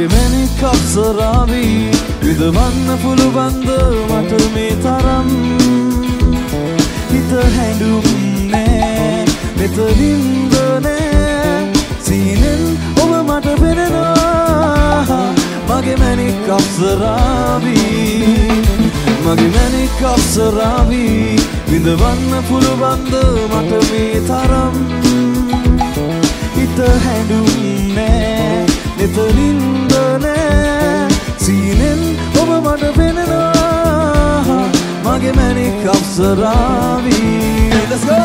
මගේ මැණික් අප්සරාවී විඳවන්න පුළුවන්ද මට මේ තරම් හිත හැඬුම් නෑ මෙතනින්ද නෑ සීනෙන් ඔබ මට පෙනෙනවා මගේ මැණික් අප්සරාවී මගේ මැණික් අප්සරාවී විඳවන්න පුළුවන්ද මට මේ තරම් හිත හැඬුම් නෑ මෙතනින්ද නෑ සීනෙන් ඔබ මට පෙනෙනවා මගේ මැණික් අප්සරාවී Let's go!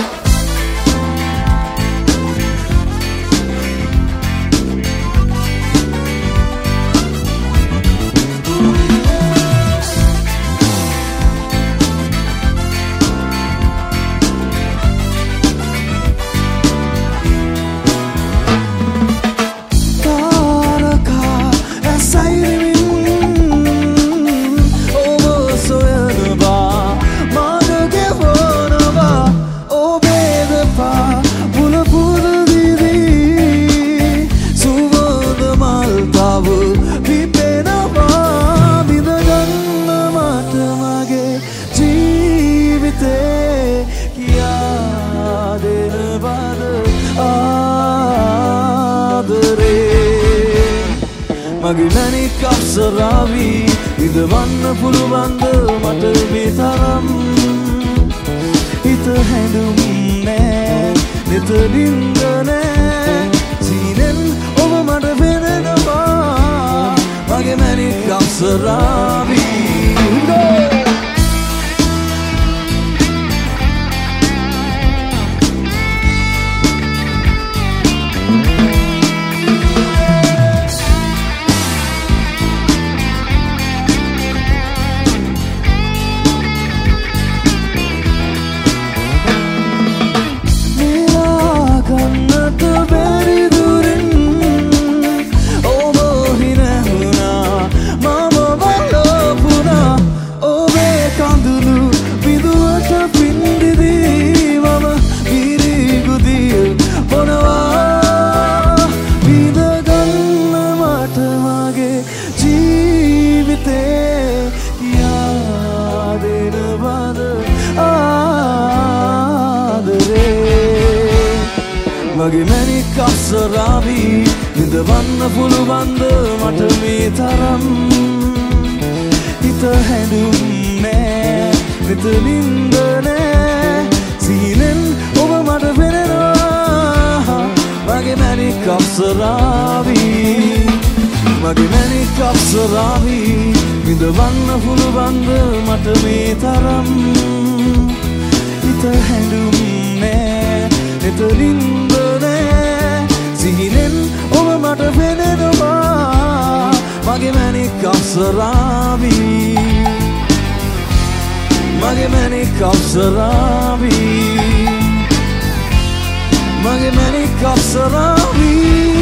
මගේ මැණික් අප්සරාවී විඳවන්න පුළුවන්ද මට මේ තරම් හිත හැඬුම් නෑ මෙතනින්ද නෑ සීනෙන් ඔබ මට පෙනෙනවා මගේ මැණික් අප්සරාවී මගේ මැණික් අප්සරාවී විඳවන්න පුළුවන්ද මට මේ තරම් හිත හැඬුම් නෑ මෙතනින්ද නෑ සීනෙන් ඔබ මට පෙනෙනවා මගේ මැණික් අප්සරාවී මගේ මැණික් අප්සරාවී විඳවන්න පුළුවන්ද මට මේ තරම් හිත හැඬුම් නෑ මෙතනින්ද සීනෙන් ඔබ මට පෙනෙනවා මගේ මැණික් අප්සරාවී මගේ මැණික් අප්සරාවී මගේ මැණික් අප්සරාවී